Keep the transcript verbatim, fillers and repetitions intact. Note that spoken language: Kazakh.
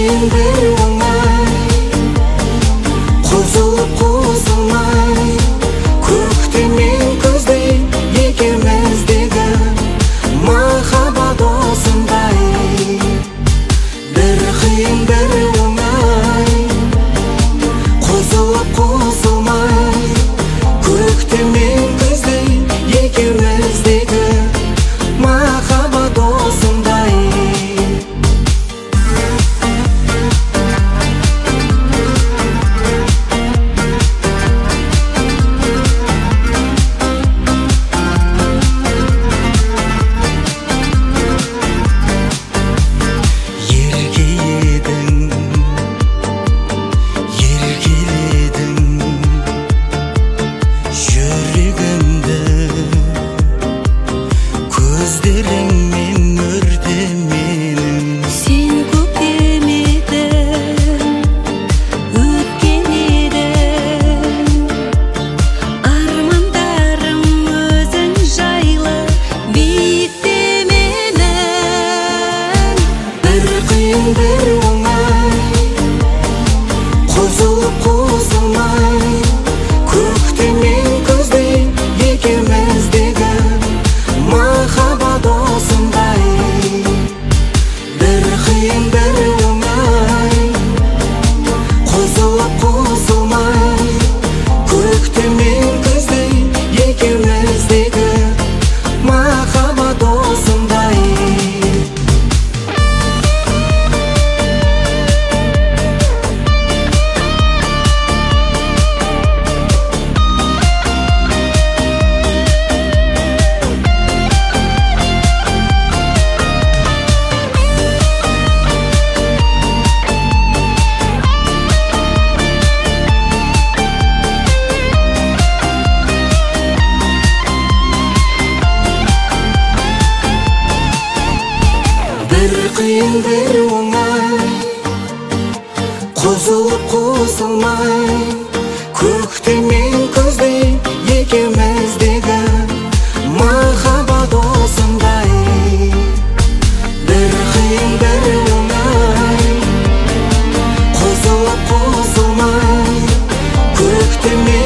қиын бір оңай, қосылып қосылмай, көктем мен күздей екеуміздегі махаббат осындай. Бір қиын бір оңай, қосылып қосылмай, көктем мен күздей екеуміздегі махаббат осындай. Бір оңай, қосылып қосылмай, көктем мен күздей екеуміздегі махаббат осындай. Бір қиын бір оңай, қосылып қосылмай, көктем мен күздей екеуміздегі махаббат осындай. Бір қиын бір оңай, қосылып қосылмай, көктем мен күздей екеуміздегі махаббат осындай. Бір қиын бір оңай, қосылып қосылмай, көктем мен